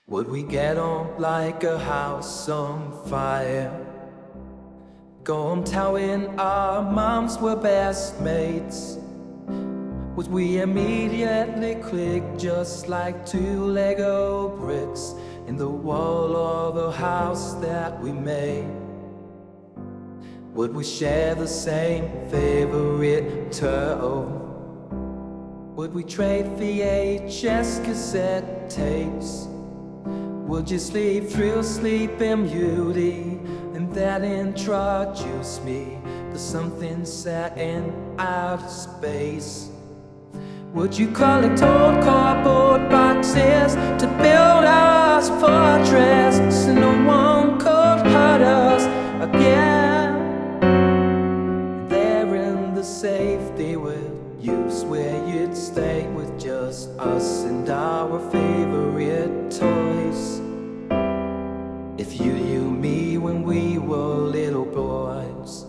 Would we get on like a house on fire? Go home telling our moms we're best mates. Would we immediately click just like two Lego bricks in the wall of the house that we made? Would we share the same favorite turtle? Would we trade VHS cassette tapes? Would you sleep through Sleeping Beauty and that introduce me to something set in outer space? Would you collect old cardboard boxes to build us a fortress so no one could hurt us again? And there in the safety with use where you'd stay with just us and our favorite toys. If you knew me when we were little boys.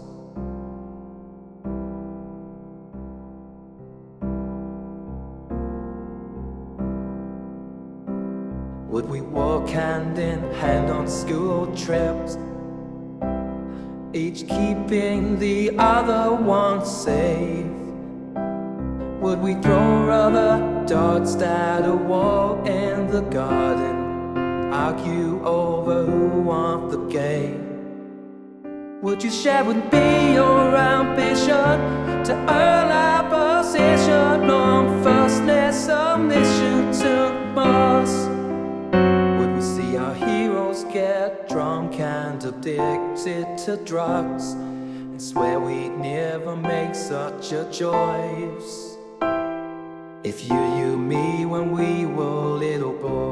Would we walk hand in hand on school trips, each keeping the other one safe? Would we throw rubber darts at a wall in the garden, argue over who won the game? Would you share with me your ambition to earn our position on first-class submission to Mars? Would we see our heroes get drunk and addicted to drugs and swear we'd never make such a choice? If you knew me when we were little boys.